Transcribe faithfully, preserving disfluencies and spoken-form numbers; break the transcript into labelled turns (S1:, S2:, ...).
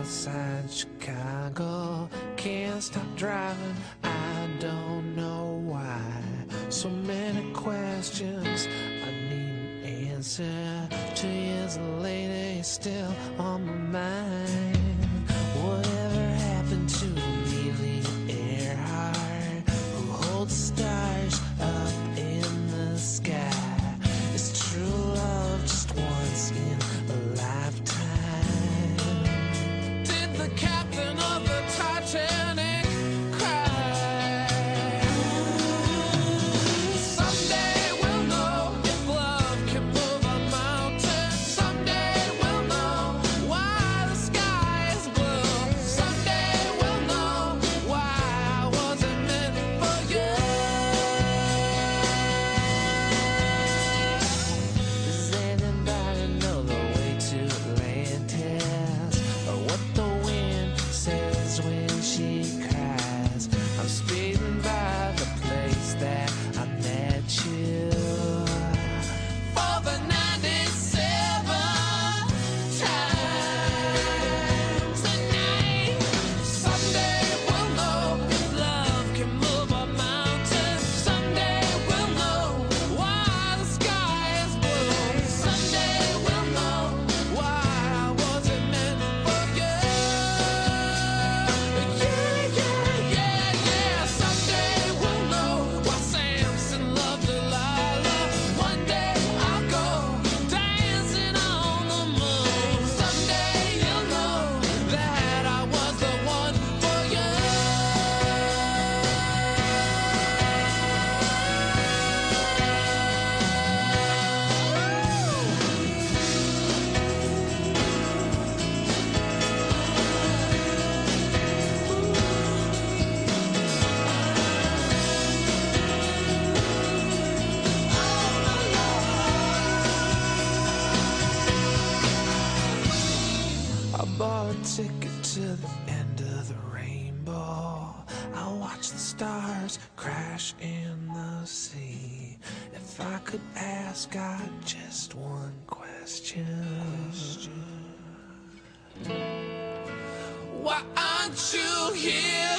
S1: outside Chicago. Can't stop driving, I don't know why. So many questions, I need an answer. Two years later, you're still on my mind. Whatever happened to Amelia Earhart, who holds stars up in the sky? Is true love just once in a lifetime? Did the captain of the Titanic cry? Someday we'll know if love can move a mountain. Someday we'll know why the sky is blue. Someday we'll know why I wasn't meant for you. Does anybody know the way to Atlantis, or what the wind says when she cries? I'm speeding by the place that I met you for the ninety-seventh time tonight. Someday we'll know if love can move a mountain. Someday we'll know why the sky is blue. Someday we'll know why I wasn't meant for you. Yeah, yeah, yeah, yeah. Someday we'll know why Samson loved Delilah. One day I'll go dancing on the moon. Someday you'll know that I was the one for you. I bought a ticket to the end of the rainbow. I watched the stars crash in the sea. If I could ask God just one question, why aren't you here